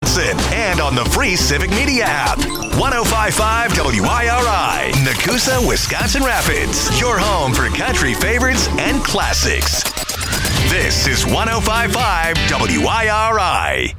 Wisconsin, and on the free Civic Media app. 105.5 WIRI, Nakusa, Wisconsin Rapids. Your home for country favorites and classics. This is 105.5 WIRI.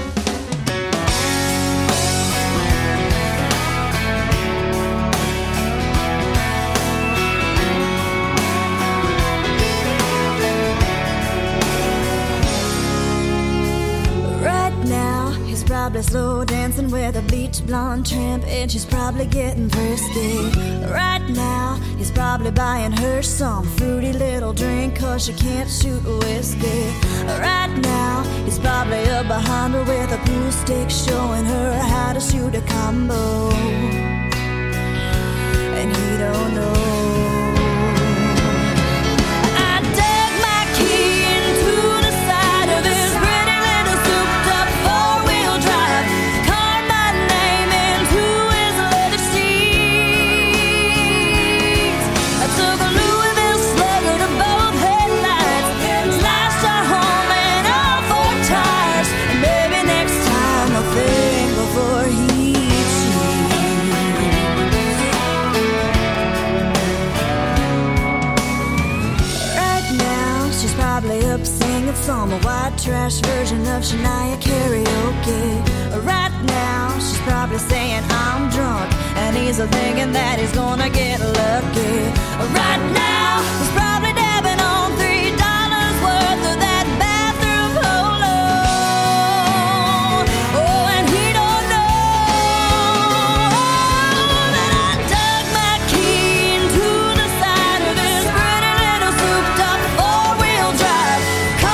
Probably slow dancing with a bleach blonde tramp, and she's probably getting frisky. Right now, he's probably buying her some fruity little drink, cause she can't shoot whiskey. Right now, he's probably up behind her with a pool stick, showing her how to shoot a combo. And he don't know. Some white trash version of Shania karaoke. Right now, she's probably saying I'm drunk, and he's thinking that he's gonna get lucky. Right now, he's probably dabbing on $3 worth of that bathroom polo. Oh, and he don't know that I dug my key into the side of his pretty little souped-up four-wheel drive.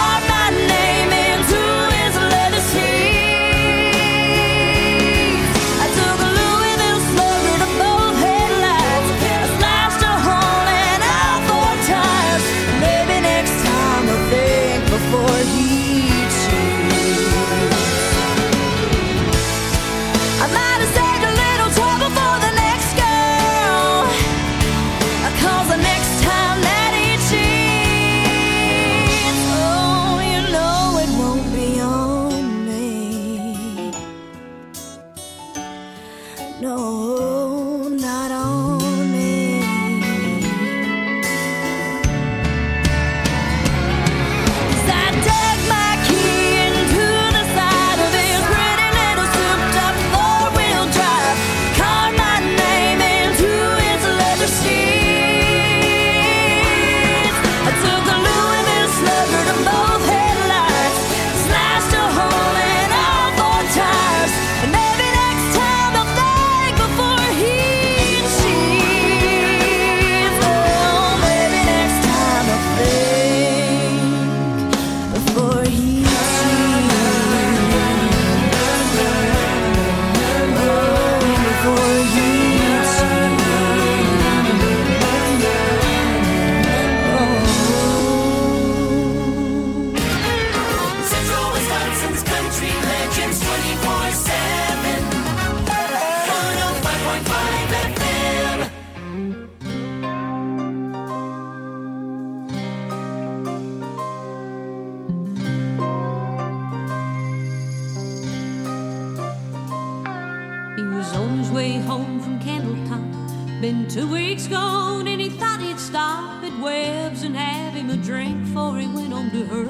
Been 2 weeks gone and he thought he'd stop at Webb's and have him a drink before he went on to her.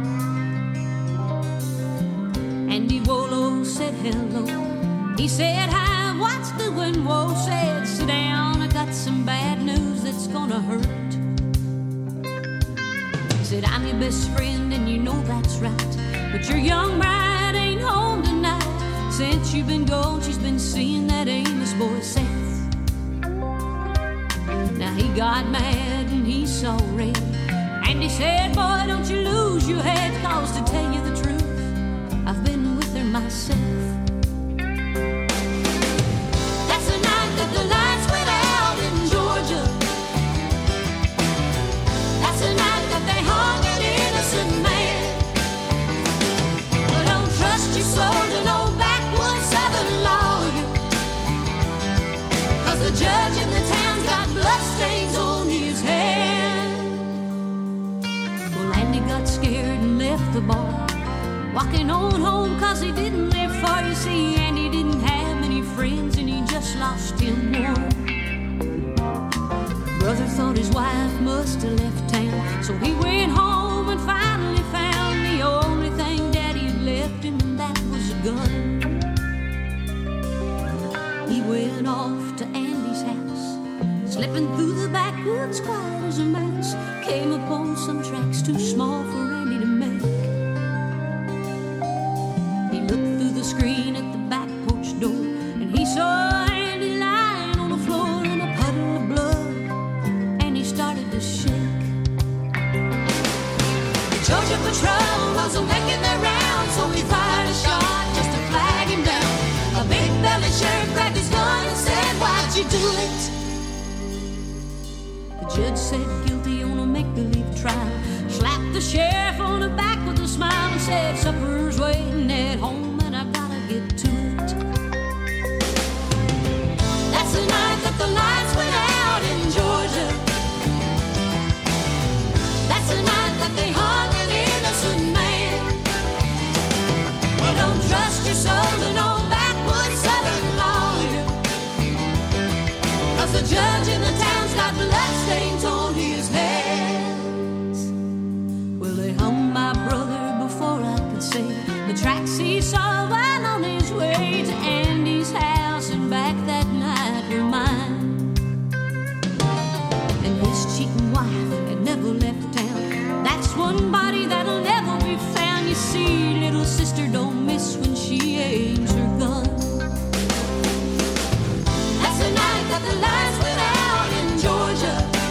Andy Wolo said hello. He said hi, what's doing? Whoa, said sit down, I got some bad news that's gonna hurt. He said I'm your best friend and you know that's right, but your young bride ain't home tonight. Since you've been gone, she's been seeing that Amos boy Seth. Now he got mad and he saw red, and he said, boy, don't you lose your head, cause to tell you the truth, I've been with her myself. That's the night that the lights went out in Georgia. That's the night that they hung an innocent man. But don't trust your soul to no backwoods southern lawyer, cause the judge in the town's got bloodstains on his hand. Well, Andy got scared and left the bar, walking on home cause he didn't live far see, Andy didn't have many friends, and he just lost him one. Brother thought his wife must have left town, so he went home and finally found the only thing Daddy had left him, and that was a gun. He went off to Andy's house, slipping through the backwoods quiet as a mouse, came upon some tracks too small for Andy to make. He looked through the screen at the back porch door, and he saw Andy lying on the floor in a puddle of blood, and he started to shake. The Georgia Patrol was making their rounds, so he fired a shot just to flag him down. A big-bellied sheriff grabbed his gun and said, "Why'd you do it?" The judge said guilty on a make-believe trial, slapped the sheriff on the back with a smile and said, "Supper's waiting at home and I gotta get to it." That's the night that the lights went out in Georgia. That's the night that they hung an innocent man. Well, don't trust your soul to no backwoods southern lawyer, 'cause the judge in the town's got bloodstains on his hands. Well, they hung my brother before I could say the tracks he saw while on his way to Andy's house and back that night were mine. And his cheating wife had never left town. That's one body that'll never be found. You see, little sister don't miss when she aims her gun. That's the night that the lights went out in Georgia.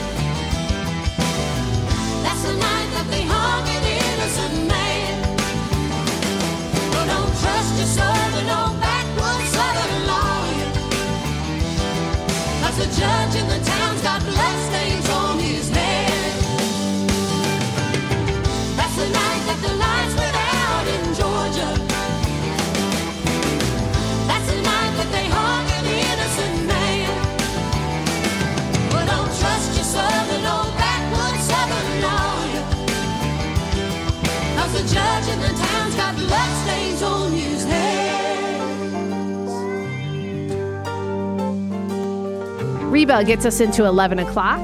That's the night that they hung an innocent man. Well, don't trust your soul to no backwoods southern lawyer, 'cause the judge in the town's got bloodstains on his hands. That's the night that the lights went out in Georgia. That's the night that they hung an innocent man. Well, don't trust your soul to no backwoods southern lawyer, 'cause the judge in the town's got bloodstains on his hands. Reba gets us into 11 o'clock.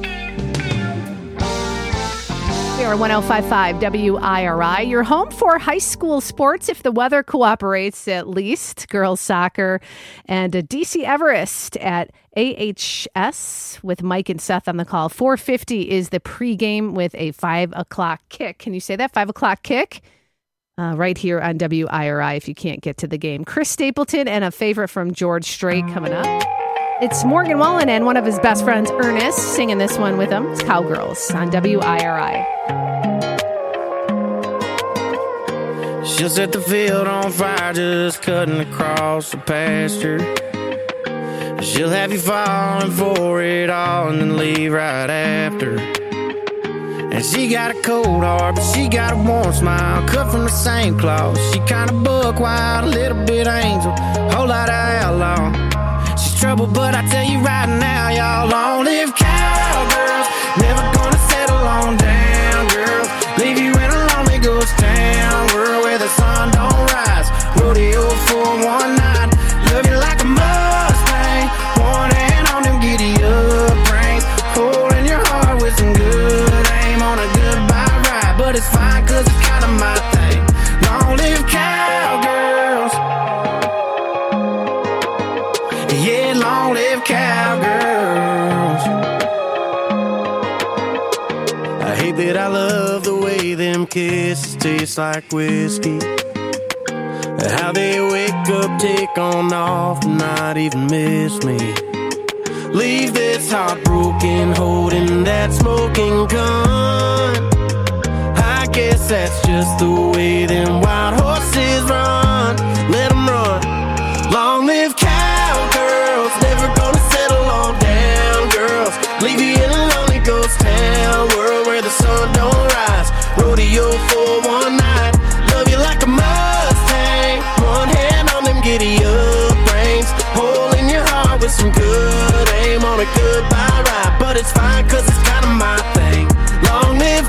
We are 105.5 WIRI, your home for high school sports, if the weather cooperates at least. Girls soccer and DC Everest at AHS with Mike and Seth on the call. 4:50 is the pregame with a 5 o'clock kick. Can you say that? 5 o'clock kick? Right here on WIRI if you can't get to the game. Chris Stapleton and a favorite from George Strait coming up. It's Morgan Wallen and one of his best friends, Ernest, singing this one with him. It's Cowgirls on WIRI. She'll set the field on fire just cutting across the pasture. She'll have you falling for it all and then leave right after. And she got a cold heart, but she got a warm smile, cut from the same cloth. She kind of buck wild, a little bit angel, whole lot of outlaw. She's trouble, but I tell you right now, y'all, long live cowgirls. Never gonna settle on down, girls. Leave you in a lonely ghost town, world where the sun don't rise. Rodeo for one night, love you like a Mustang. One hand on them giddy up reins, holding your heart with some good aim on a goodbye ride. But it's fine, 'cause it's kinda my thing. Long live cowgirls. Yeah, long live cowgirls. I hate that I love the way them kisses taste like whiskey. How they wake up, take on off, and not even miss me. Leave this heart broken, holding that smoking gun. I guess that's just the way them wild horses run. Let them run. Long live cowgirls, never gonna settle on down, girls. Leave you in a lonely ghost town, world where the sun don't rise. Rodeo for one night, love you like a Mustang. One hand on them giddy up reins, holding your heart with some good aim on a goodbye ride. But it's fine, 'cause it's kinda my thing. Long live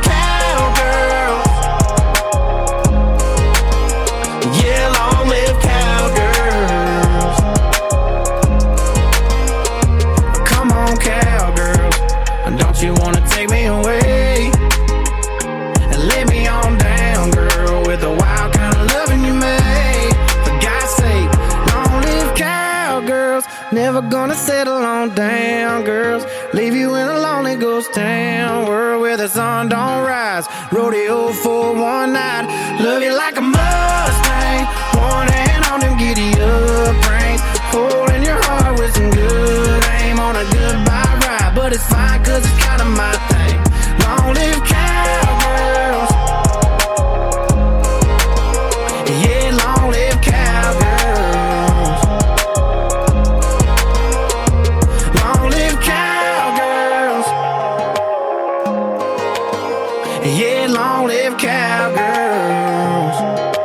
cowgirls. Yeah, long live cowgirls. never gonna settle on down, girls. Leave you in a lonely ghost town, world where the sun don't rise. Rodeo for one night. Love you like a Mustang, one hand on them giddy up reins, holding your heart with some good aim on a goodbye ride. But it's fine, cause it's kind of my thing. Long live cowgirls. Yeah, long live cowgirls. Long live cowgirls. Yeah, long live cowgirls.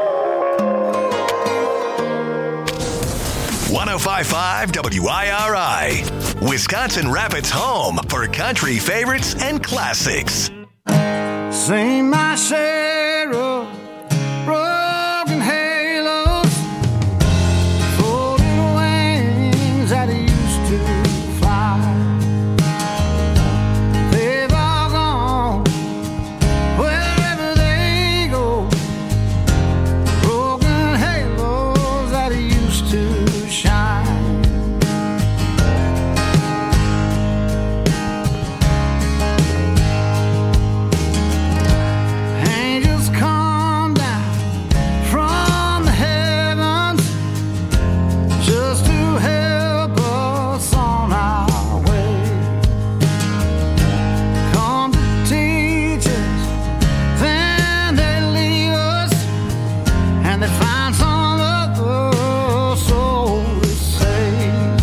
105.5 WIRI, Wisconsin Rapids' home for country favorites and classics. Sing my share of broken halos, folded wings that used to fly. They've all gone wherever they go. Broken halos that used to shine. Angels come down from the heavens just to help us on our way. Come to teach us, then they leave us, and they find some other soul to save.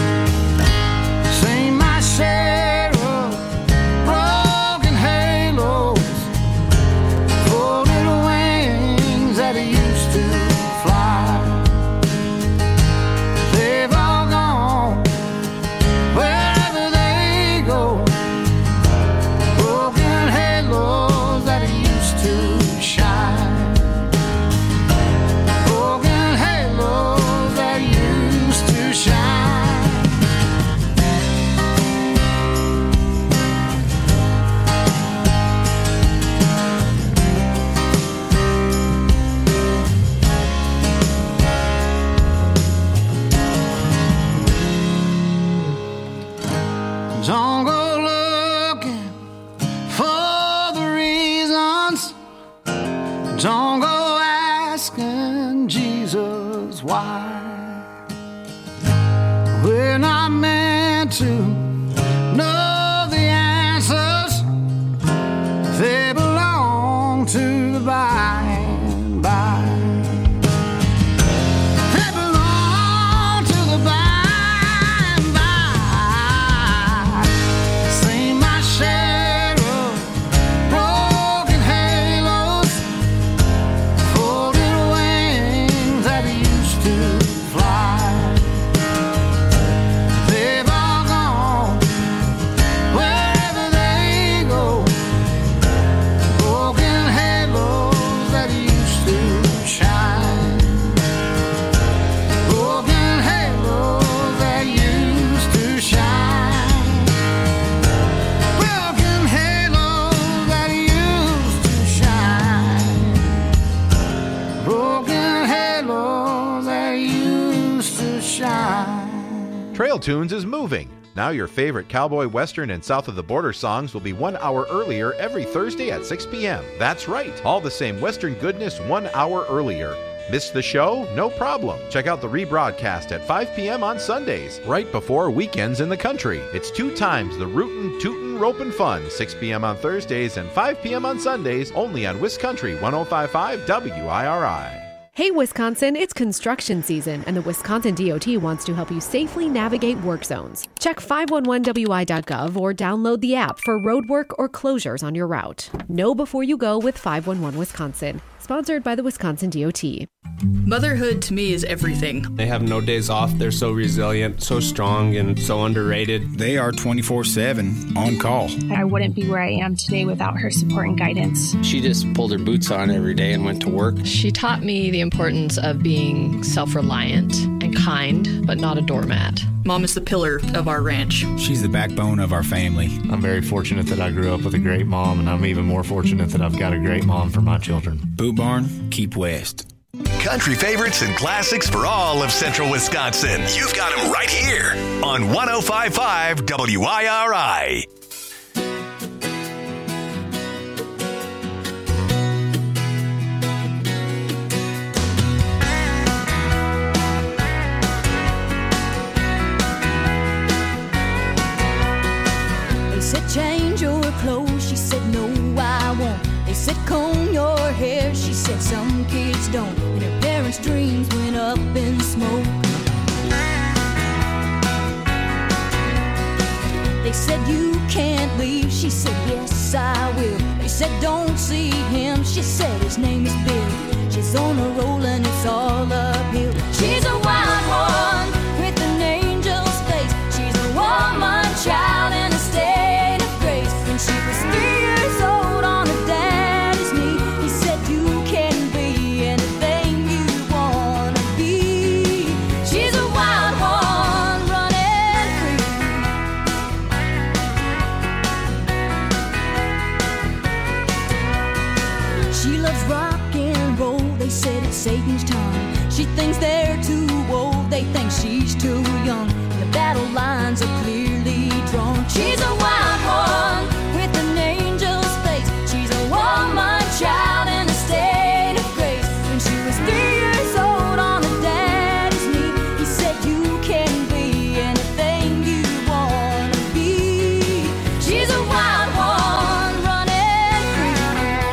Sing my share of broken halos, folded wings that used to fly. They've all gone wherever they go. Broken halos that used to shine. Broken halos that used to shine. Don't go looking for the reasons. Don't go asking Jesus why. We're not meant to know the answers. They belong to the by and by. They belong to the by and by. Sing my share of broken halos, folded wings that used to fly. They've all gone wherever they go. Broken halos that used to shine. Broken halos that used to shine. Broken halos that used to shine. Broken halos that used to shine. Trail Tunes is moving. Now your favorite cowboy, western, and south of the border songs will be 1 hour earlier every Thursday at 6 p.m. That's right, all the same western goodness 1 hour earlier. Missed the show? No problem. Check out the rebroadcast at 5 p.m. on Sundays, right before weekends in the country. It's 2 times the rootin', tootin', ropin' fun, 6 p.m. on Thursdays and 5 p.m. on Sundays, only on Wiscountry 105.5 WIRI. Hey Wisconsin, it's construction season, and the Wisconsin DOT wants to help you safely navigate work zones. Check 511wi.gov or download the app for roadwork or closures on your route. Know before you go with 511 Wisconsin. Sponsored by the Wisconsin DOT. Motherhood to me is everything. They have no days off. They're so resilient, so strong, and so underrated. They are 24/7 on call. I wouldn't be where I am today without her support and guidance. She just pulled her boots on every day and went to work. She taught me the importance of being self-reliant and kind, but not a doormat. Mom is the pillar of our ranch. She's the backbone of our family. I'm very fortunate that I grew up with a great mom, and I'm even more fortunate that I've got a great mom for my children. Boot Barn, keep west. country favorites and classics for all of central Wisconsin. You've got them right here on 105.5 WIRI. They said change your clothes, she said no I won't. They said comb your hair, she said some kids don't. And her parents' dreams went up in smoke. They said you can't leave, she said yes I will. They said don't see him, she said his name is Bill. She's on a roll and it's all uphill. She's a wild one with an angel's face. She's a woman child in a state of grace. When she was 3 years old on her daddy's knee, he said you can be anything you wanna be. She's a wild one running free. She loves rock and roll, they said it's Satan's time. She thinks they're too old, they think she's too young. And the battle lines are clearly drawn. She's a wild one with an angel's face. She's a woman child in a state of grace. When she was 3 years old on her daddy's knee, he said you can be anything you wanna be. She's a wild one running free.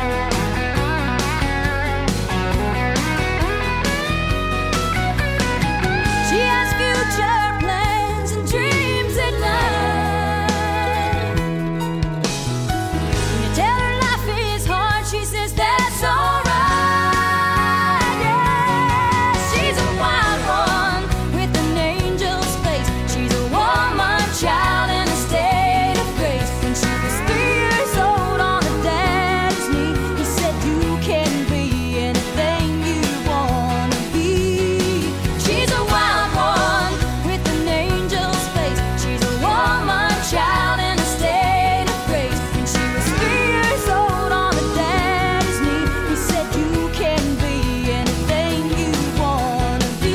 She has future plans and dreams at night. When you tell her life is hard, she says that's alright. Yeah, she's a wild one with an angel's face. She's a woman child in a state of grace. When she was 3 years old on her daddy's knee, he said you can be anything you wanna be. She's a wild one with an angel's face. She's a woman child in a state of grace. When she was 3 years old on her daddy's knee, he said you can be anything you wanna be.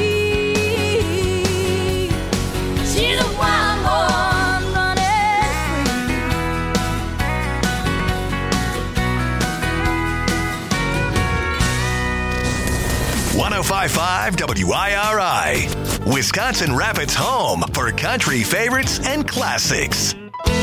She's a wild one running free. 105.5 WIRI, Wisconsin Rapids' home for country favorites and classics.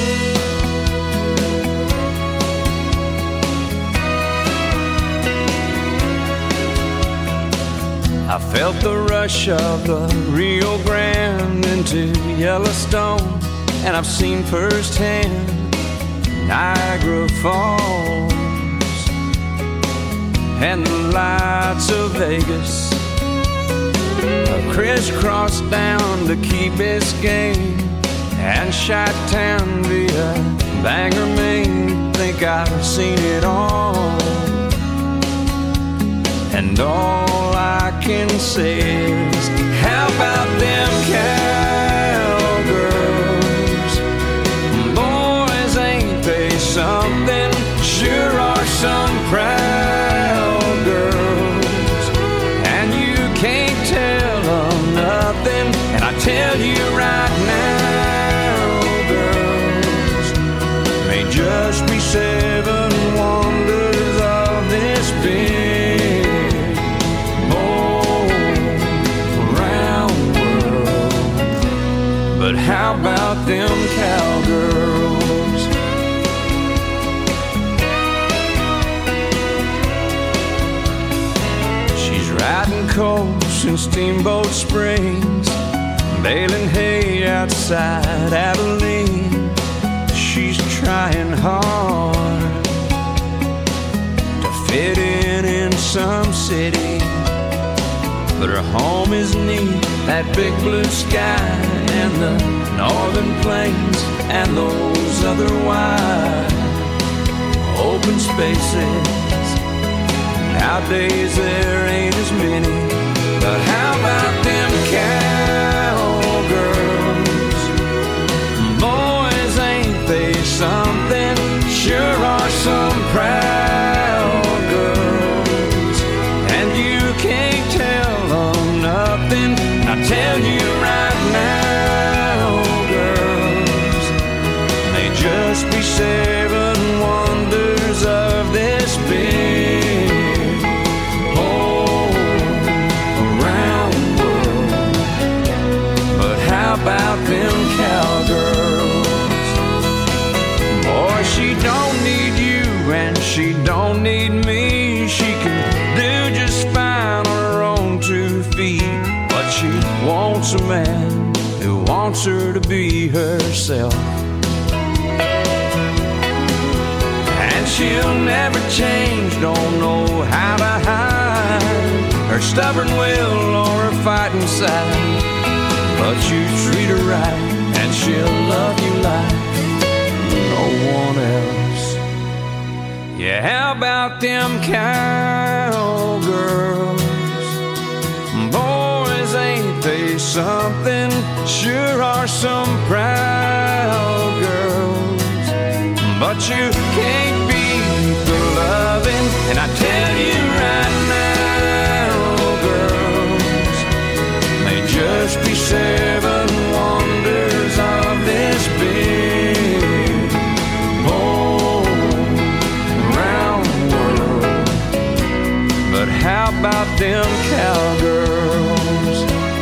I felt the rush of the Rio Grande into Yellowstone, and I've seen firsthand Niagara Falls and the lights of Vegas. I crisscrossed down to Key Biscayne and Chi-Town via Bangor, Maine. Think I've seen it all, and all I can say is, how about them cowgirls? Boys, ain't they something? Sure are some proud girls, and you can't tell them nothing. And I tell you right now, girls, may just be 7 wonders of this big round world. But how about them cowgirls? She's riding coals in Steamboat Springs, baling hay outside Abilene. She's trying hard to fit in some city, but her home is neat, that big blue sky and the northern plains and those other wide open spaces. Nowadays there ain't as many, but how about them cowgirls? Boys, ain't they something? Sure are some proud girls, and you can't tell something. I tell you right now, girls, may just be 7 wonders of this big whole around world. But how about them cowgirls? Boy, she don't need you and she don't need me. She can do just fine on her own 2 feet. But she wants a man who wants her to be herself. And she'll never change, don't know how to hide her stubborn will or her fighting side. But you treat her right and she'll love you like no one else. Yeah, how about them cowgirls? Boys, ain't they something? Sure are some proud girls. But you can't beat the loving. And I tell you right now, girls, may just be 7 wonders of this big whole round world. But how about them cowgirls?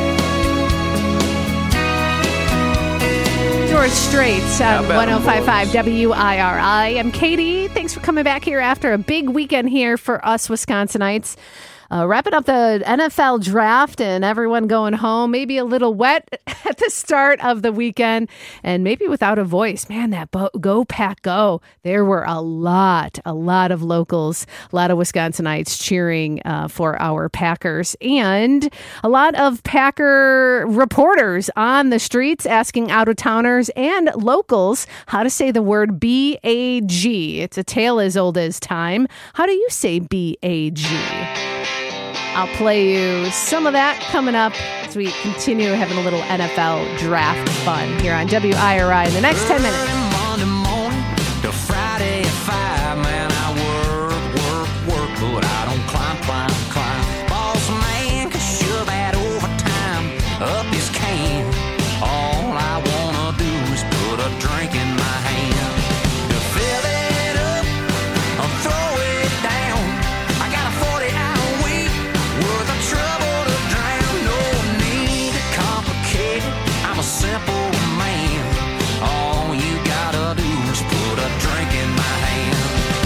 George Strait on 105.5 WIRI. I'm Katie. Thanks for coming back here after a big weekend here for us Wisconsinites. Wrapping up the NFL draft and everyone going home, maybe a little wet at the start of the weekend and maybe without a voice. Man, that Go Pack Go. There were a lot of locals, a lot of Wisconsinites cheering for our Packers, and a lot of Packer reporters on the streets asking out-of-towners and locals how to say the word B-A-G. It's a tale as old as time. How do you say B-A-G? I'll play you some of that coming up as we continue having a little NFL draft fun here on WIRI in the next 10 minutes. Monday morning to Friday at 5, man, I work, but I don't climb. Boss man can shove that overtime up his can. All I wanna do is put a drink in my hand. To fill it up or throw it down, I got a 40-hour week worth of trouble to drown. No need to complicate it, I'm a simple man. All you gotta do is put a drink in my hand.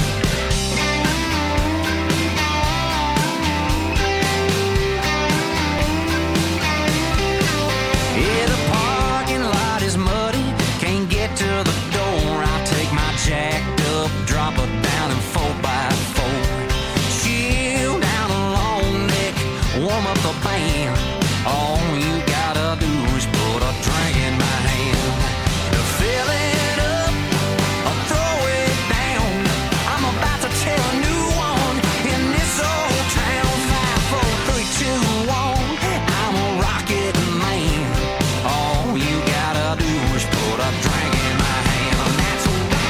Yeah, the parking lot is muddy, can't get to the door. I take my jacked up, drop it down in 4x4. Chill down a long neck, warm up the band. All you gotta do is put a drink in my hand. To fill it up or throw it down, I'm about to tell a new one in this old town. 5, 4, 3, 2, 1, I'm a rocket man. All you gotta do is put a drink in my hand. And that's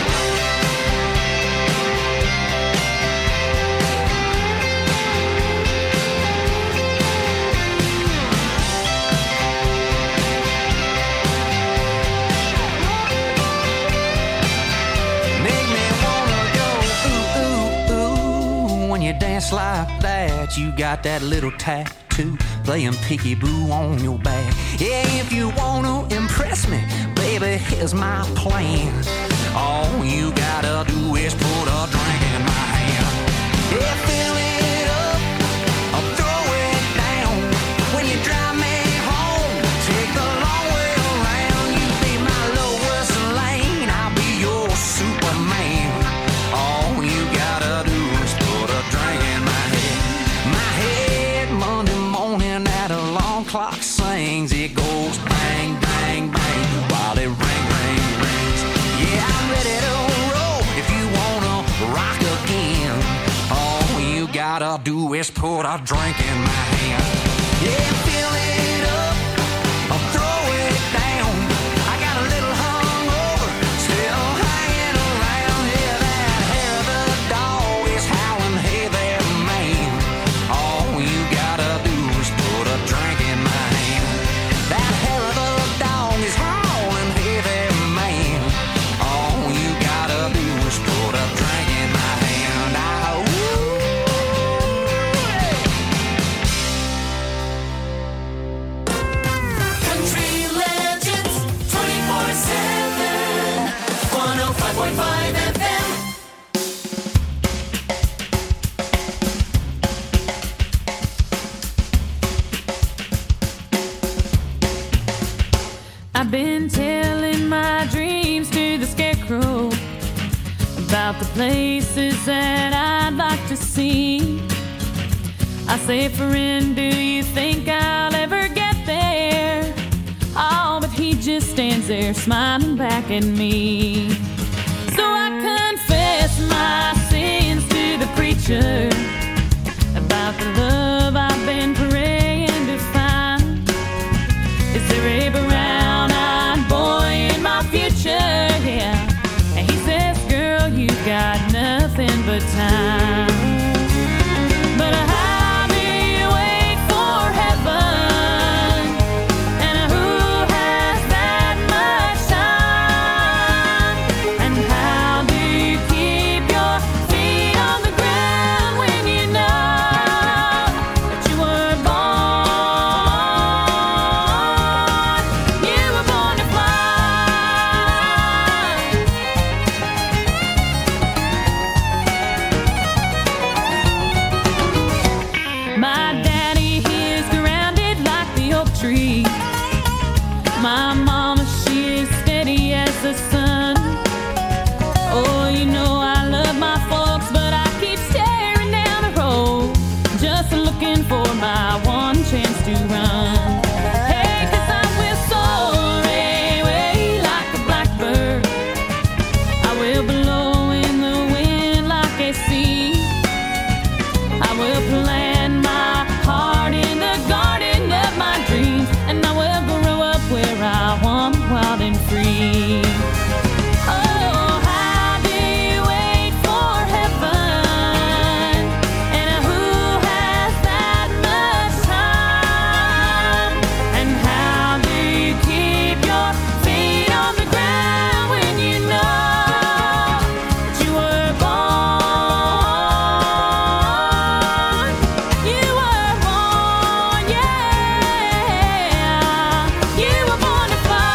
make me wanna go ooh, ooh, ooh. When you dance like that, you got that little tattoo playing peekaboo on your back. Yeah, if you wanna impress me, baby, here's my plan. All you gotta do is put a drink in my hand. Yeah, fill it up or throw it down. When you drive me home, take the long way around. You be my Lois Lane, I'll be your Superman. All you gotta do is put a drink in my head. My head Monday morning at alarm clock sings. It goes bang, bang, bang while it rings. Yeah, I'm ready to roll if you wanna rock again. All you gotta do is put a drink in my hand. Yeah, fill it up or throw it down. I got a little hungover, still hanging around. Yeah, that hair of the dog is howling, hey there, man. All you gotta do is put a drink in my hand. I've been telling my dreams to the scarecrow about the places that I'd like to see. I say, friend, do you think I'll ever get there? Oh, but he just stands there smiling back at me. So I confess my sins to the preacher about the love I've been praying to find. Is there a brown-eyed boy in my future? Yeah. And he says, girl, you've got nothing but time. But how do you wait for heaven? And who has that much time? And how do you keep your feet on the ground when you know that you were born? You were born to fly. My daddy, he is grounded like the oak tree. My mama, she is steady as the sun. Oh, you know I love my folks, but I keep staring down the road, just looking for my one chance to run. Hey, 'cause I will soar away like a blackbird. I will blow in the wind like a sea. I will plant my heart in the garden of my dreams, and I will grow up where I want, wild and free. Oh, how do you wait for heaven? And who has that much time? And how do you keep your feet on the ground when you know that you were born? You were born, yeah. You were born to fly.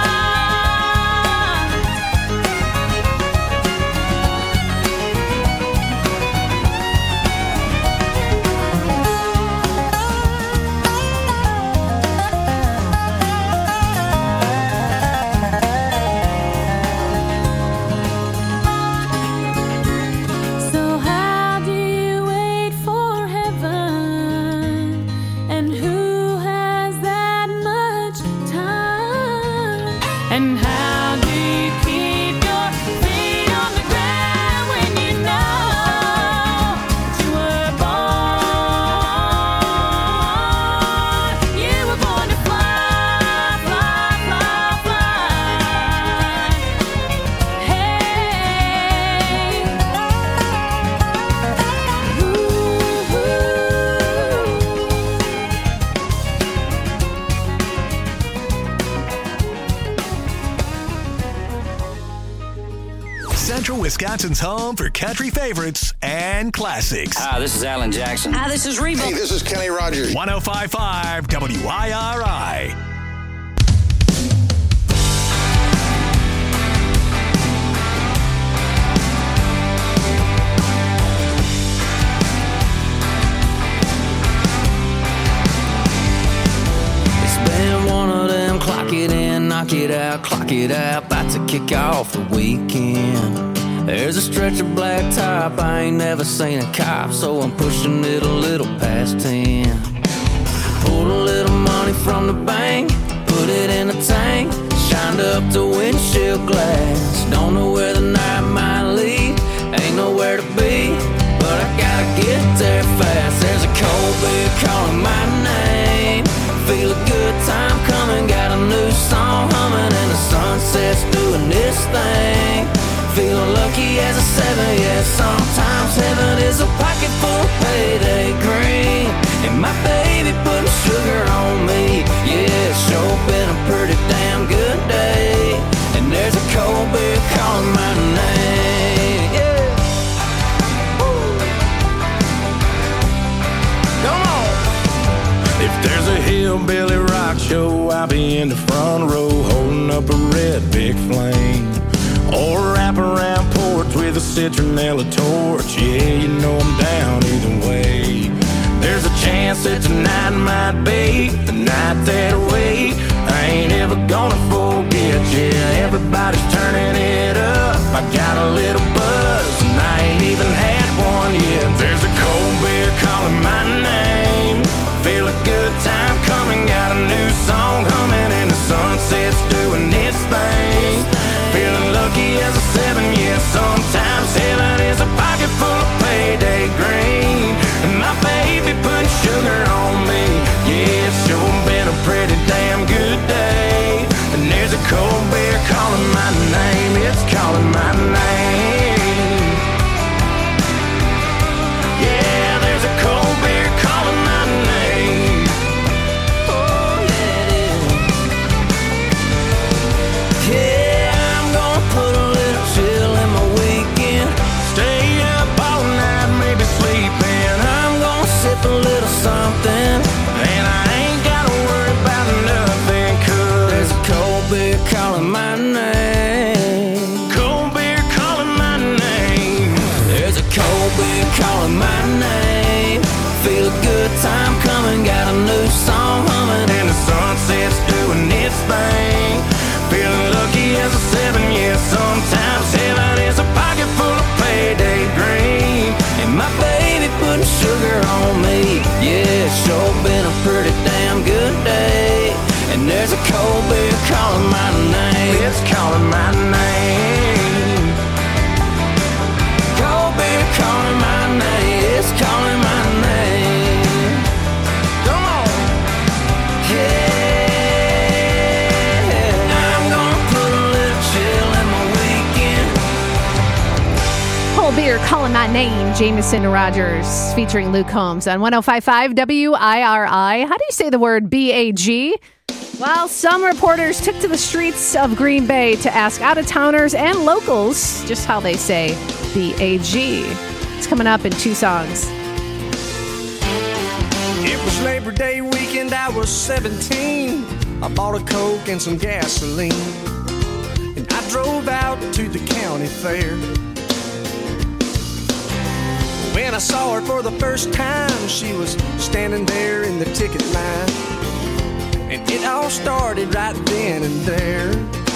So how do you wait for heaven? And who has that much time? And how do you keep your feet on the ground when you know that you were born? You were born to fly, fly, fly, fly. Hey. Central Wisconsin's home for country favorites and classics. Hi, this is Alan Jackson. Hi, this is Reba. Hey, this is Kenny Rogers. 105.5 WIRI. It's been one of them clock it in, knock it out, clock it out, about to kick off the weekend. There's a stretch of blacktop, I ain't never seen a cop, so I'm pushing it a little past 10. Pulled a little money from the bank, put it in a tank, shined up the windshield glass. Don't know where the night might lead, ain't nowhere to be, but I gotta get there fast. There's a cold beer calling my name, feel a good time coming, got a new song humming, and the sunset's doing this thing. Feeling lucky as a 7, yeah, sometimes heaven is a pocket full of payday green, and my baby putting sugar on me, yeah, it's sure been a pretty damn good day, and there's a cold beer calling my name, yeah. Woo. Come on. If there's a hillbilly rock show, I'll be in the front row holding up a red big flame. Or wrap around porch with a citronella torch. Yeah, you know I'm down either way. There's a chance that tonight might be the night that I wait. I ain't ever gonna my name. Cold beer calling my name. There's a cold beer calling my name. Feel a good time coming, got a new song humming, and the sunset's doing its thing. Feeling lucky as a 7, yeah, sometimes heaven is a pocket full of payday green. And my baby putting sugar on me, yeah, it's sure been a pretty damn good day. And there's a cold beer calling my name. It's calling my name. Cold beer calling my name. It's calling my name. Come on. Yeah. I'm gonna put a little chill in my weekend. Cold beer calling my name. Jameson Rogers featuring Luke Combs on 105.5 WIRI. How do you say the word B-A-G? Well, some reporters took to the streets of Green Bay to ask out-of-towners and locals just how they say B-A-G. It's coming up in 2 songs. It was Labor Day weekend, I was 17. I bought a Coke and some gasoline, and I drove out to the county fair. When I saw her for the first time, she was standing there in the ticket line. And it all started right then and there.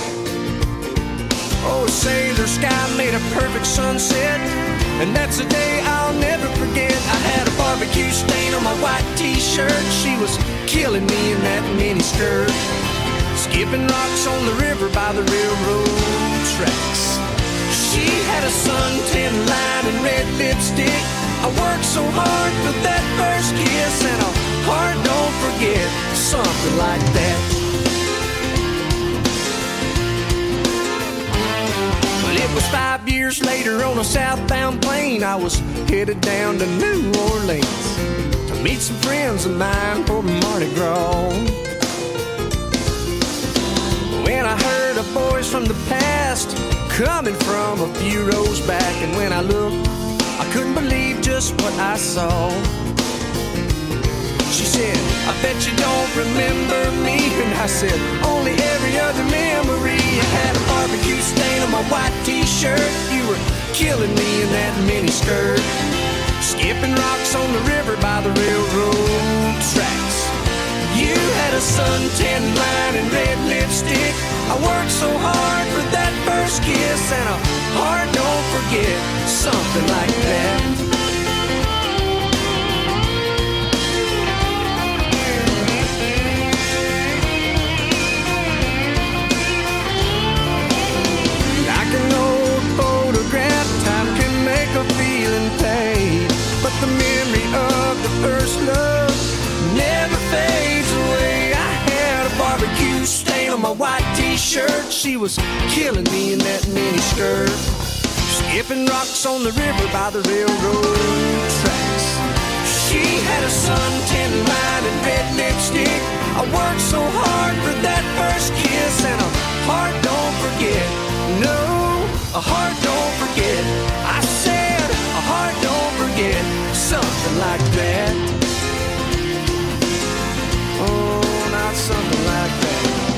Oh, Sailor Sky made a perfect sunset, and that's a day I'll never forget. I had a barbecue stain on my white t-shirt. She was killing me in that mini skirt, skipping rocks on the river by the railroad tracks. She had a suntan line and red lipstick. I worked so hard for that first kiss, and a heart don't forget, something like that. Well, it was 5 years later on a southbound plane. I was headed down to New Orleans to meet some friends of mine for Mardi Gras. When I heard a voice from the past coming from a few rows back, and when I looked, I couldn't believe just what I saw. She said, I bet you don't remember me. And I said, only every other memory. I had a barbecue stain on my white t-shirt. You were killing me in that mini skirt, skipping rocks on the river by the railroad tracks. You had a suntan line and red lipstick. I worked so hard for that first kiss, and a heart don't forget, something like that. Like an old photograph, time can make a feeling fade, but the memory of the first love never fades away. I had a barbecue stain on my white t-shirt. She was killing me in that mini skirt, skipping rocks on the river by the railroad tracks. She had a suntan line and red lipstick. I worked so hard for that first kiss, and a heart don't forget. No, a heart don't forget. I said a heart don't forget, something like that. Oh, not something like that.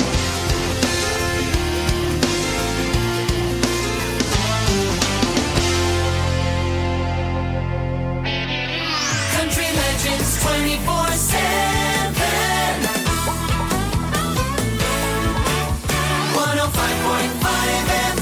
Country Legends 24/7. 105.5 FM.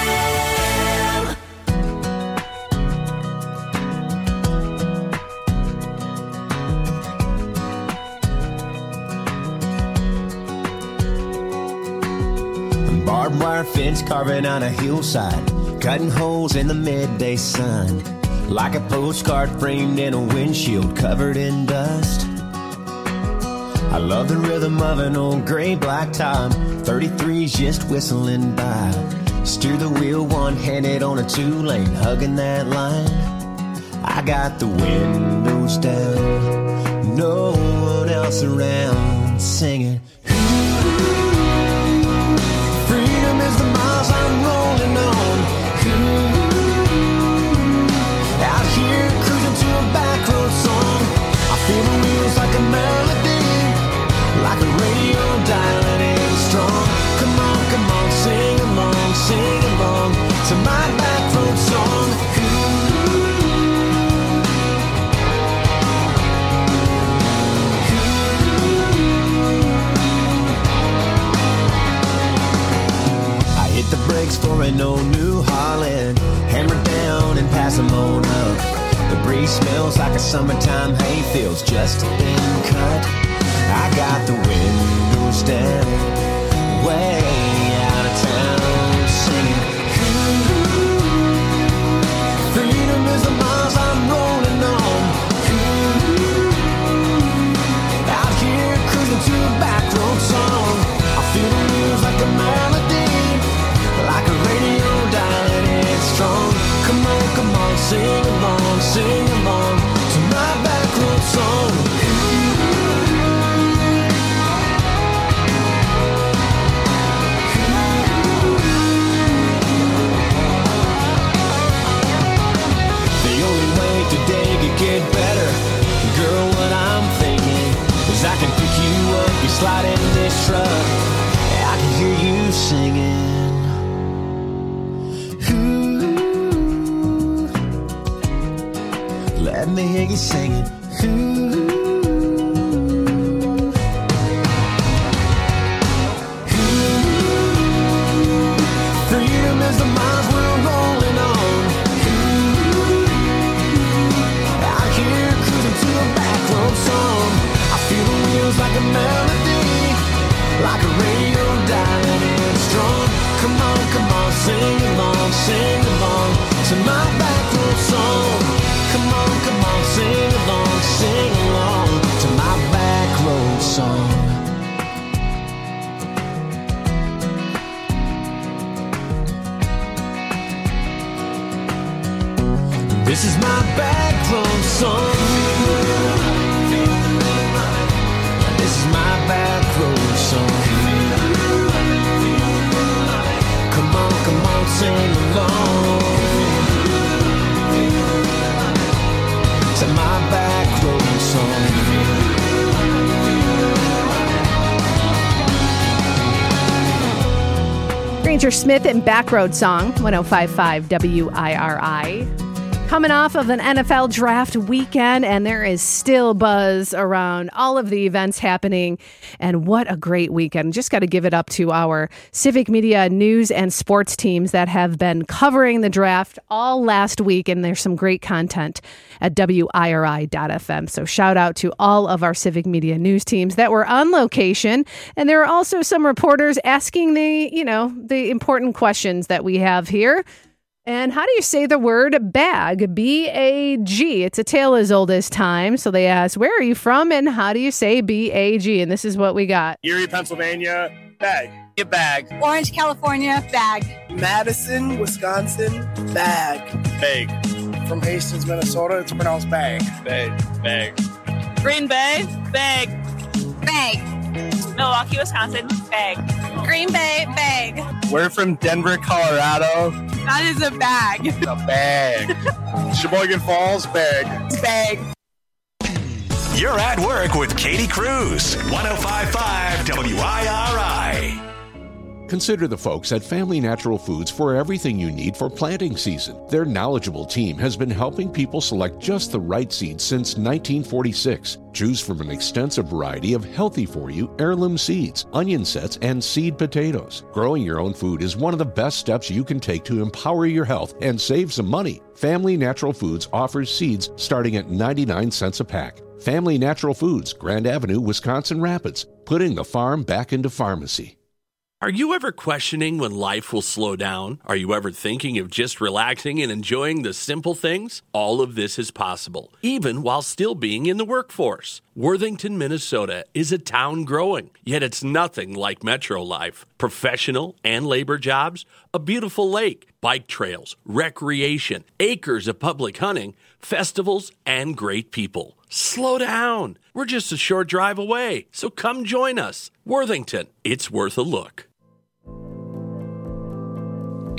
Barbed wire fence carving on a hillside, cutting holes in the midday sun, like a postcard framed in a windshield covered in dust. I love the rhythm of an old gray black top, 33's just whistling by. Steer the wheel one-handed on a 2-lane, hugging that line. I got the windows down, no one else around, singing. Freedom is the miles I'm rolling on. Out here cruising to a back road song. I feel the wheels like a melody, like a radio dial and it's strong. Come on, sing. thanks for an old New Holland. Hammer down and pass them on up. The breeze smells like a summertime hayfield's just been cut. I got the windows down, way out of town, singing. Freedom is the miles I'm rolling on. Out here cruising to a back road song. I feel the wheels like a melody, like a radio dialing it strong. Come on, sing along to my back road song. Today could get better. Girl, what I'm thinking is I can pick you up, you slide in this truck, I can hear you singing. Ooh, let me hear you singing. Ooh. Freedom is the miles we're rolling on. Song. I feel the wheels like a melody, like a radio dialing it strong. Come on, sing along to my back road song. Come on, sing along to my back road song. This is my back road song. This is my back road song. Come on, sing along to my back road song. Granger Smith and Backroad Song, 105.5 WIRI. Coming off of an NFL draft weekend, and there is still buzz around all of the events happening. And what a great weekend. Just got to give it up to our Civic Media news and sports teams that have been covering the draft all last week. And there's some great content at WIRI.FM. So shout out to all of our Civic Media news teams that were on location. And there are also some reporters asking the important questions that we have here. And how do you say the word bag? B-A-G. It's a tale as old as time. So they asked, where are you from and how do you say B-A-G? And this is what we got. Erie, Pennsylvania, bag. A bag. Orange, California, bag. Madison, Wisconsin, bag. Bag. From Hastings, Minnesota, it's pronounced bag. Bag. Green Bay, bag. Bag. Milwaukee, Wisconsin, bag. Green Bay, bag. We're from Denver, Colorado. That is a bag. A bag. Sheboygan Falls, bag. Bag. You're at work with Katie Cruz, 105.5 WIRI. Consider the folks at Family Natural Foods for everything you need for planting season. Their knowledgeable team has been helping people select just the right seeds since 1946. Choose from an extensive variety of healthy-for-you heirloom seeds, onion sets, and seed potatoes. Growing your own food is one of the best steps you can take to empower your health and save some money. Family Natural Foods offers seeds starting at 99 cents a pack. Family Natural Foods, Grand Avenue, Wisconsin Rapids, putting the farm back into pharmacy. Are you ever questioning when life will slow down? Are you ever thinking of just relaxing and enjoying the simple things? All of this is possible, even while still being in the workforce. Worthington, Minnesota is a town growing, yet it's nothing like metro life. Professional and labor jobs, a beautiful lake, bike trails, recreation, acres of public hunting, festivals, and great people. Slow down. We're just a short drive away, so come join us. Worthington, it's worth a look.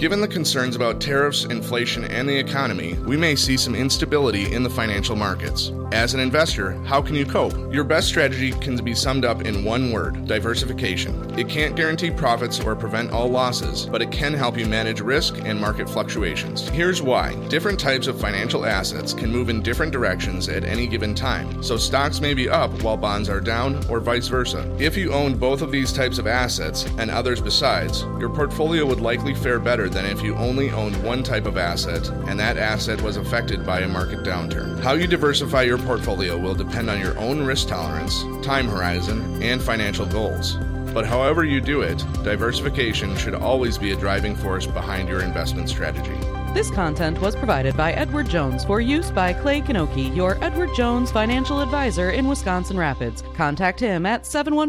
Given the concerns about tariffs, inflation, and the economy, we may see some instability in the financial markets. As an investor, how can you cope? Your best strategy can be summed up in one word: diversification. It can't guarantee profits or prevent all losses, but it can help you manage risk and market fluctuations. Here's why. Different types of financial assets can move in different directions at any given time, so stocks may be up while bonds are down, or vice versa. If you owned both of these types of assets, and others besides, your portfolio would likely fare better than if you only owned one type of asset, and that asset was affected by a market downturn. How you diversify your portfolio will depend on your own risk tolerance, time horizon, and financial goals. But however you do it, diversification should always be a driving force behind your investment strategy. This content was provided by Edward Jones for use by Clay Kanoki, your Edward Jones financial advisor in Wisconsin Rapids. Contact him at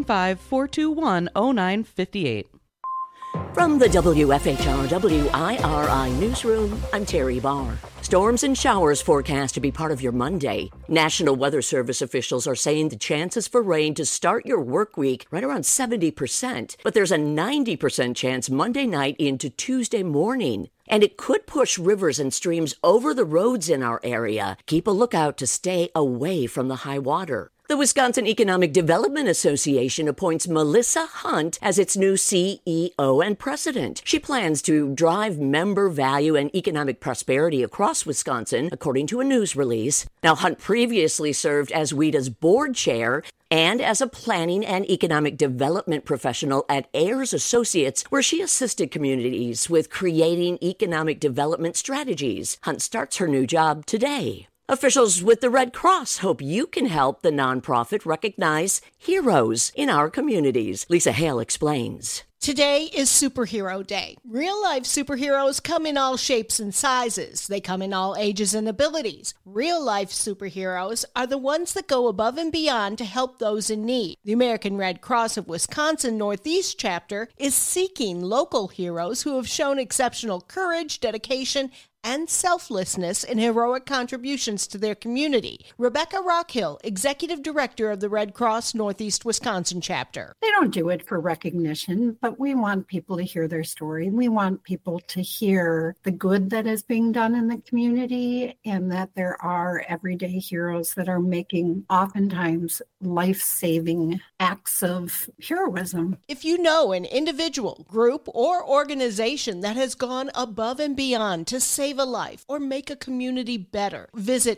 715-421-0958. From the WFHR WIRI newsroom, I'm Terry Barr. Storms and showers forecast to be part of your Monday. National Weather Service officials are saying the chances for rain to start your work week right around 70%, but there's a 90% chance Monday night into Tuesday morning. And it could push rivers and streams over the roads in our area. Keep a lookout to stay away from the high water. The Wisconsin Economic Development Association appoints Melissa Hunt as its new CEO and president. She plans to drive member value and economic prosperity across Wisconsin, according to a news release. Now, Hunt previously served as WEDA's board chair and as a planning and economic development professional at Ayers Associates, where she assisted communities with creating economic development strategies. Hunt starts her new job today. Officials with the Red Cross hope you can help the nonprofit recognize heroes in our communities. Lisa Hale explains. Today is Superhero Day. Real-life superheroes come in all shapes and sizes. They come in all ages and abilities. Real-life superheroes are the ones that go above and beyond to help those in need. The American Red Cross of Wisconsin Northeast Chapter is seeking local heroes who have shown exceptional courage, dedication, and selflessness in heroic contributions to their community. Rebecca Rockhill, Executive Director of the Red Cross Northeast Wisconsin Chapter. They don't do it for recognition, but we want people to hear their story. We want people to hear the good that is being done in the community and that there are everyday heroes that are making oftentimes life-saving acts of heroism. If you know an individual, group, or organization that has gone above and beyond to save a life or make a community better, visit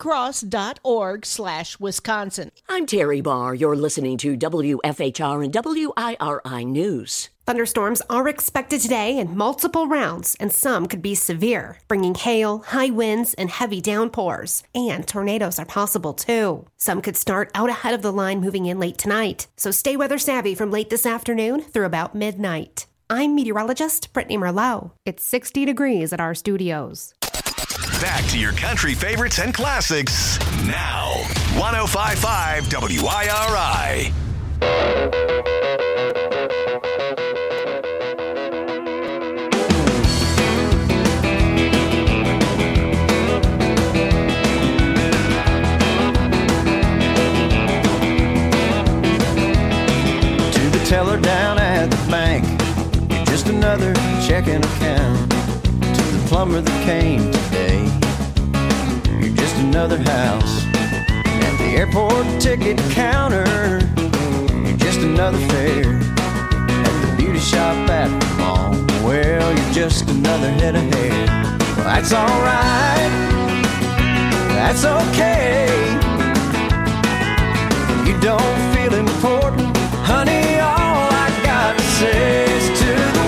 redcross.org/Wisconsin. I'm Terry Barr. You're listening to WFHR and WIRI News. Thunderstorms are expected today in multiple rounds, and some could be severe, bringing hail, high winds, and heavy downpours. And tornadoes are possible, too. Some could start out ahead of the line moving in late tonight, so stay weather savvy from late this afternoon through about midnight. I'm meteorologist Brittany Merlot. It's 60 degrees at our studios. Back to your country favorites and classics now. 105.5 WIRI. To the teller down at the bank, you're just another checking account. To the plumber that came today, you're just another house. At the airport ticket counter, you're just another fare. At the beauty shop at the mall, well, you're just another head of hair. Well, that's alright, that's okay. You don't feel important, honey, all I got to say is to the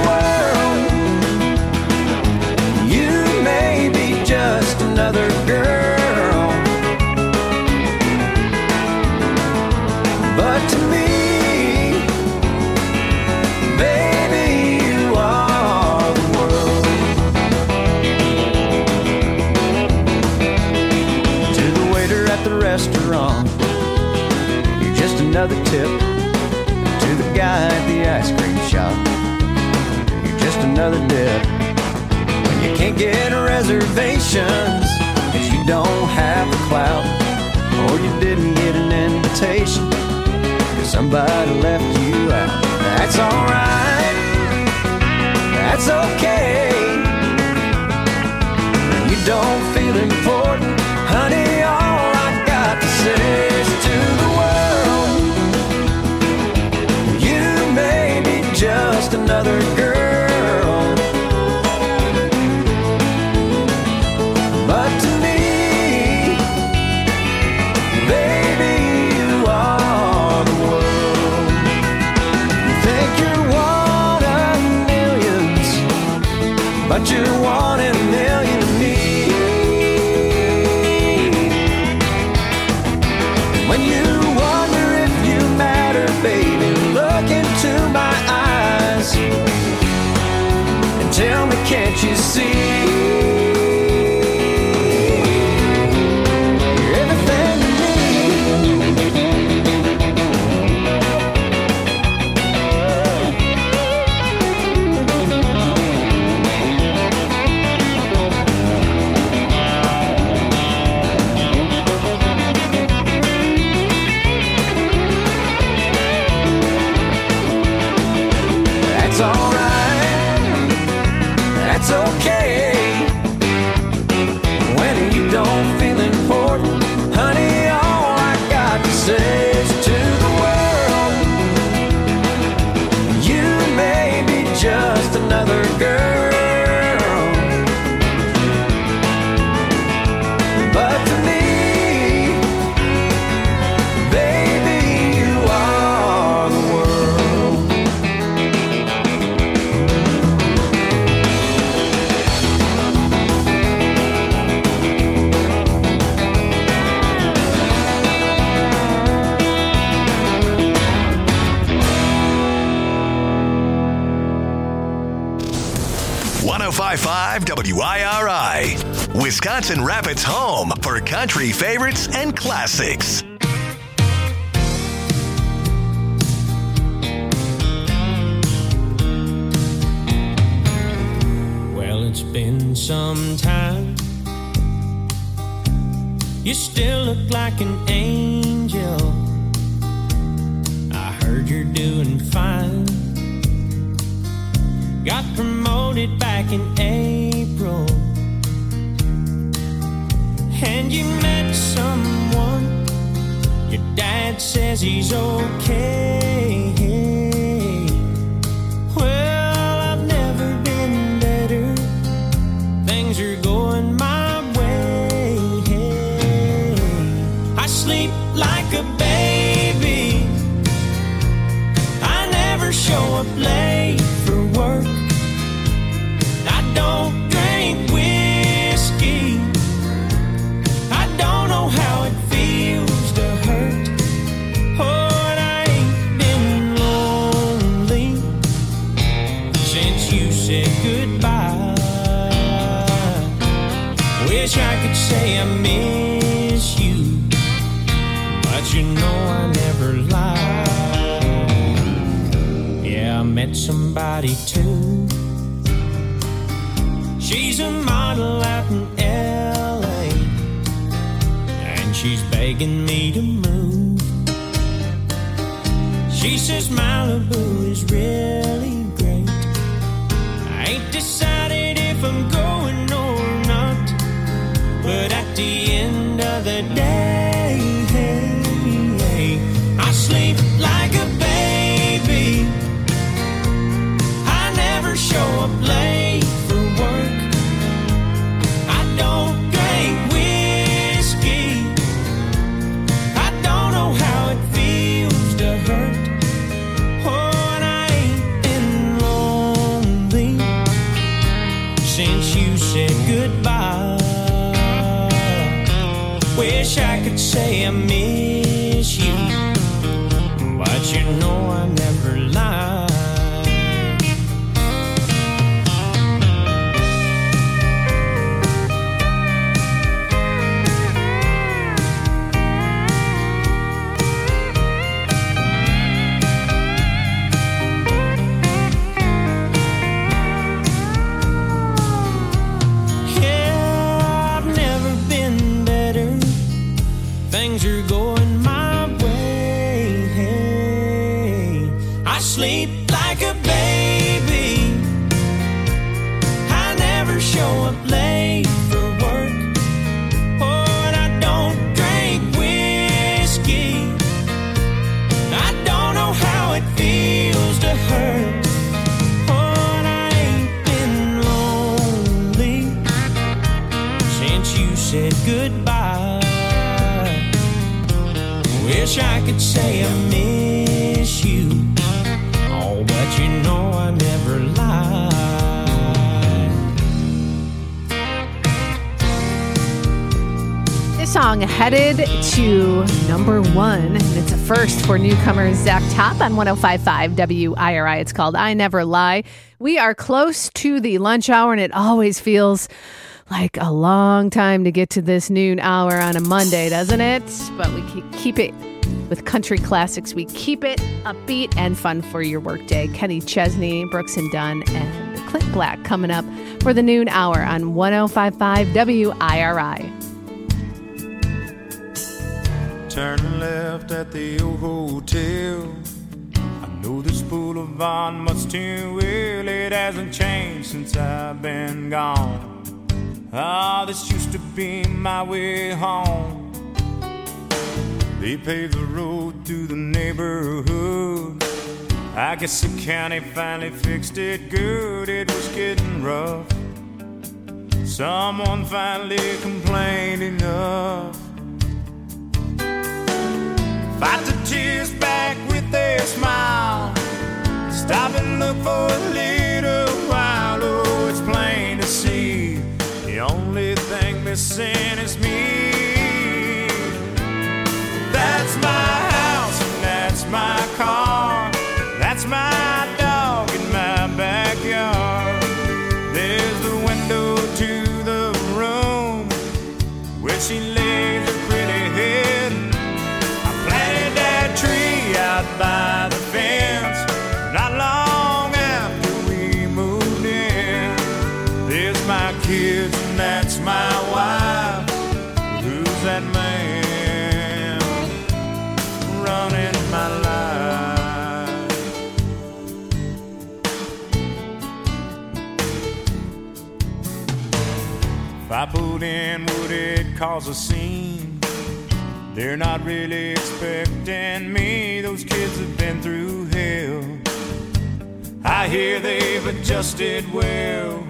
world, you may be just another girl, but to me, baby, you are the world. To the waiter at the restaurant, you're just another tip. To the guy at the ice cream shop, you're just another dip. When you can't get reservations, 'cause you don't have the clout, or you didn't get an invitation, 'cause somebody left you out. That's alright, that's okay. just another girl. But to me, baby, you are the world. You think you're one of millions, but you're one in a million to me. When you wonder if you matter, baby, look into my eyes and tell me, can't you see? That's okay. When you don't feel important, honey, all I got to say is to the world, you may be just another girl, but to me, baby, you are the world. .5 WIRI, Wisconsin Rapids' home for country favorites and classics. Well, it's been some time. You still look like an angel. I heard you're doing fine. Got promoted back in April, and you met someone. Your dad says he's okay. Well, I've never been better. Things are going my way. I sleep like a baby. I never show up late for work. I don't drink whiskey. I don't know how it feels to hurt. Oh, and I ain't been lonely since you said goodbye. Wish I could say I miss you, but you know I never lie. Yeah, I met somebody too. She's a model out in LA, and she's begging me to move. She says Malibu is really great. I ain't decided if I'm going or not, but at the end of the day, I sleep like a baby. I never show up late for work. I don't drink whiskey. I don't know how it feels to hurt. Oh, and I ain't been lonely since you said goodbye. Wish I could say I miss you, but you know I never lie. Things are going my way. I sleep like a baby. I never show up late for work. Oh, and I don't drink whiskey. I don't know how it feels to hurt. goodbye. Wish I could say I miss you. Oh, but you know I never lie. This song headed to number 1, and it's a first for newcomer Zach Top on 105.5 WIRI. It's called I Never Lie. We are close to the lunch hour, and it always feels like a long time to get to this noon hour on a Monday, doesn't it? But we keep it with country classics. We keep it upbeat and fun for your workday. Kenny Chesney, Brooks and Dunn, and Clint Black coming up for the noon hour on 105.5 WIRI. Turn left at the old hotel. I know this boulevard much too well. It hasn't changed since I've been gone. Ah, this used to be my way home. They paved the road through the neighborhood. I guess the county finally fixed it good. It was getting rough. Someone finally complained enough. Fight the tears back with a smile. Stop and look for a little while. Oh, it's plain to see the only thing missing is me. That's my house and that's my car. That's my dog in my backyard. There's the window to the room where she lays her pretty head. Tree out by the fence. Not long after we moved in. There's my kids and that's my wife. Who's that man running my life? If I pulled in, would it cause a scene? They're not really expecting me. Those kids have been through hell. I hear they've adjusted well.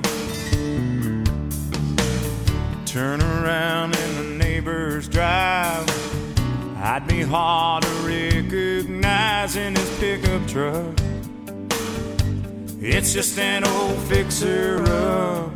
Turn around in the neighbor's drive. I'd be hard to recognize in his pickup truck. It's just an old fixer-up.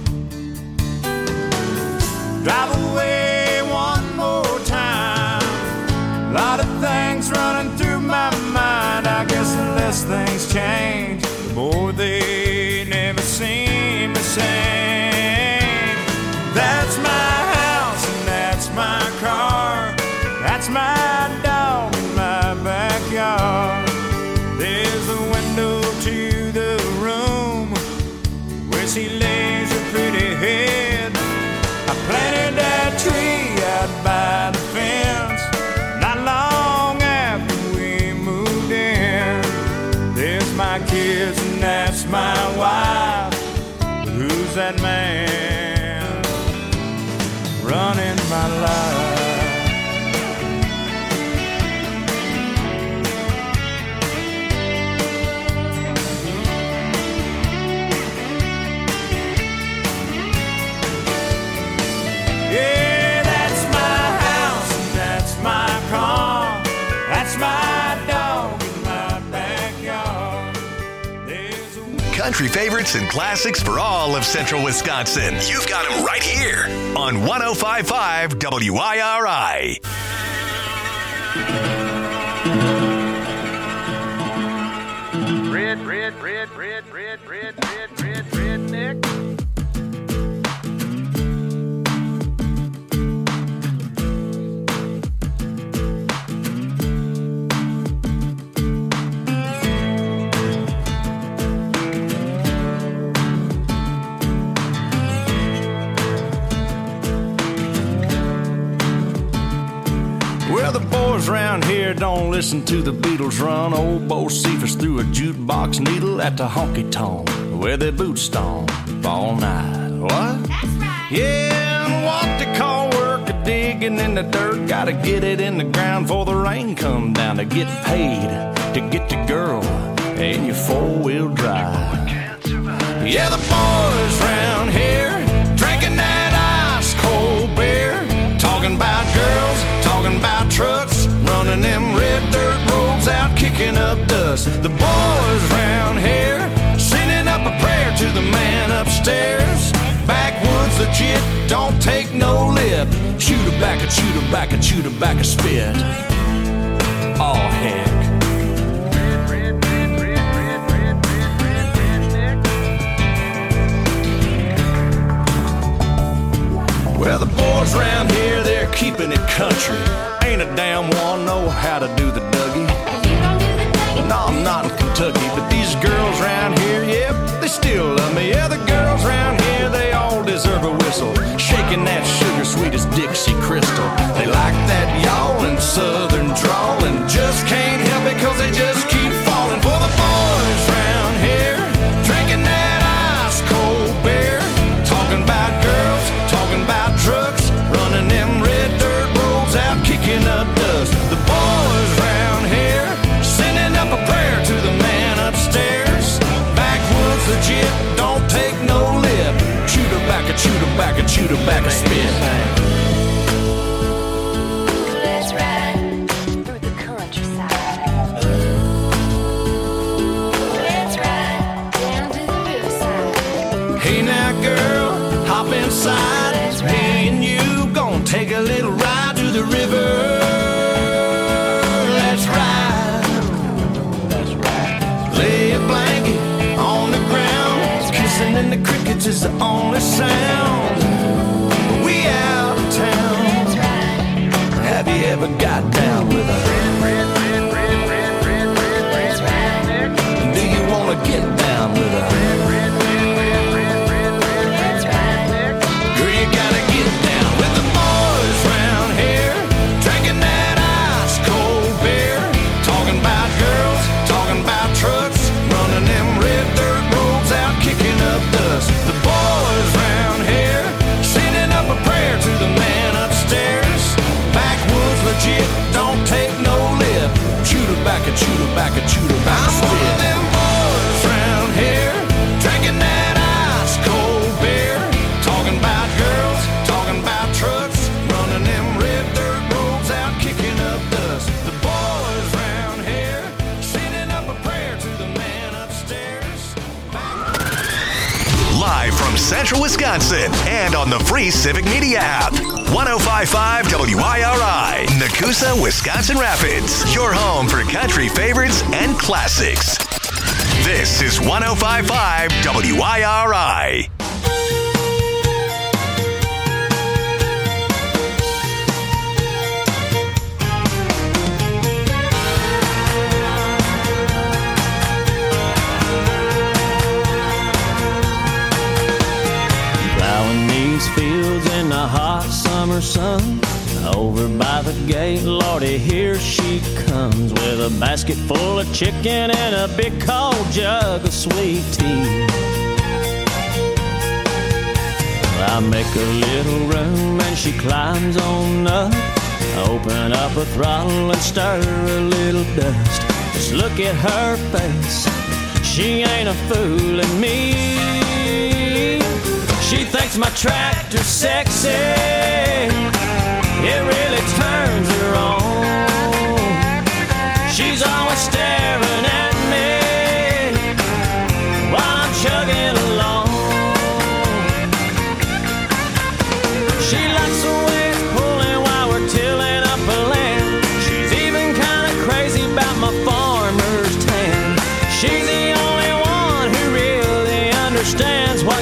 Drive away one more time. A lot of things running through my mind. I guess the less things change, the more they never seem the same. That's my house and that's my car. That's my dog in my backyard. There's a window to the room where she lays her pretty head. I planted that tree out by the fence. Not long after we moved in. There's my kids and that's my wife. But who's that man running my life? Yeah, that's my house and that's my car. That's my dog in my backyard. There's a Country favorites and classics for all of Central Wisconsin. You've got them right here on 105.5 WIRI. Redneck. Well, the boys around here don't listen to the Beatles run. Old Bo Cephas threw a jukebox needle at the honky-tonk where their boots stomp all night. What? That's right. Yeah, and what they call work a digging in the dirt. Gotta get it in the ground before the rain come down to get paid, to get the girl in your four-wheel drive. Yeah, the boys around here drinking that ice-cold beer. dust. The boys round here sending up a prayer to the man upstairs. Backwoods legit, don't take no lip. Chew tobacco, chew tobacco, chew tobacco, spit. Oh heck. Well, the boys round here, they're keeping it country. Ain't a damn one know how to do the Dougie. No, I'm not in Kentucky, but these girls round here, yep, they still love me. Yeah, the girls round here, they all deserve a whistle. Shaking that sugar sweet as Dixie Crystal. They like that yawling southern drawl and just can't help it cause they just keep falling for the boys round here. Drinking that ice cold beer. Talking about girls, talking about trucks. Running them red dirt roads out, kicking up dust. The boys round here sending up a prayer to the man upstairs. Backwoods legit, don't take no lip. Chew tobacco, chew tobacco, chew tobacco, spit. Let's ride through the countryside. Let's ride down to the riverside. Hey now girl, hop inside. Me and you gonna take a little ride to the river. Let's ride. Let's ride. Lay a blanket on the ground. Kissing in the crickets is the only sound. We out of town. Let's ride. Have you ever got down with a Let's ride. Do you wanna get down with a don't take no lip. Chew tobacco, chew tobacco, chew tobacco, spit. I'm one of them boys round here, drinking that ice cold beer. Talking about girls, talking about trucks. Running them red dirt roads out, kicking up dust. The boys round here, sending up a prayer to the man upstairs. Live from Central Wisconsin and on the free Civic Media app. 105.5 WIRI, Nakusa, Wisconsin Rapids. Your home for country favorites and classics. This is 105.5 WIRI. Plowing these fields in the hot summer sun. Over by the gate, Lordy, here she comes with a basket full of chicken and a big cold jug of sweet tea. I make a little room and she climbs on up. Open up a throttle and stir a little dust. Just look at her face, she ain't a fooling me. She thinks my tractor's sexy, it really turns her on. She's always staring at me while I'm chugging along. She likes the way it's pulling while we're tilling up a land. She's even kind of crazy about my farmer's tan. She's the only one who really understands why